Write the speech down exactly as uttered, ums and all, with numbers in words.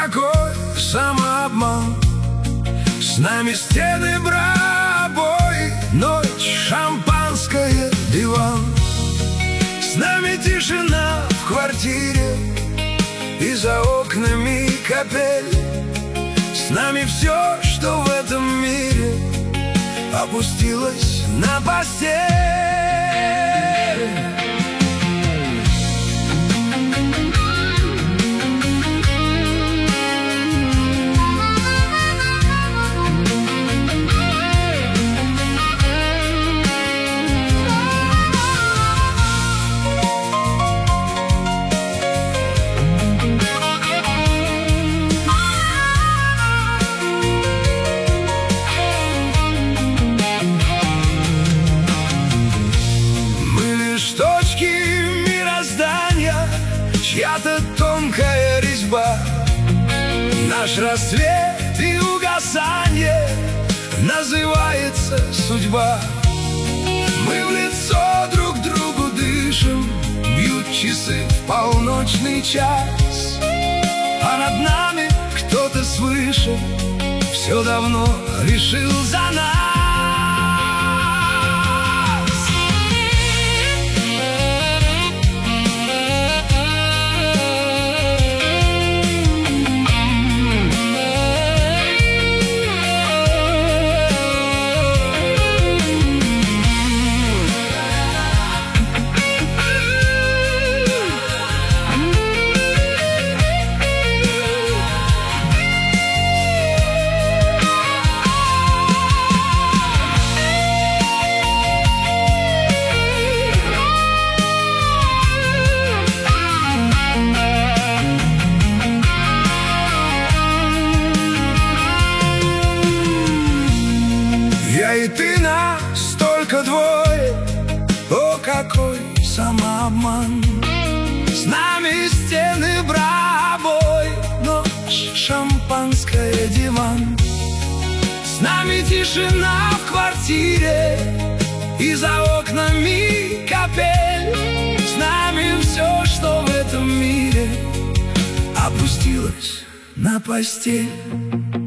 какой самообман! С нами стены, бра-бой, ночь, шампанское, диван. С нами тишина в квартире, и за окнами капель. С нами все, что в этом мире опустилось на постель. Чья-то тонкая резьба, наш рассвет и угасанье называется судьба. Мы в лицо друг другу дышим, бьют часы в полночный час, а над нами кто-то свыше все давно решил за нас. Я и ты, нас только двое, о, какой самообман! С нами стены, бра-бой, ночь, шампанское, диван. С нами тишина в квартире, и за окнами капель. С нами все, что в этом мире опустилось на постель.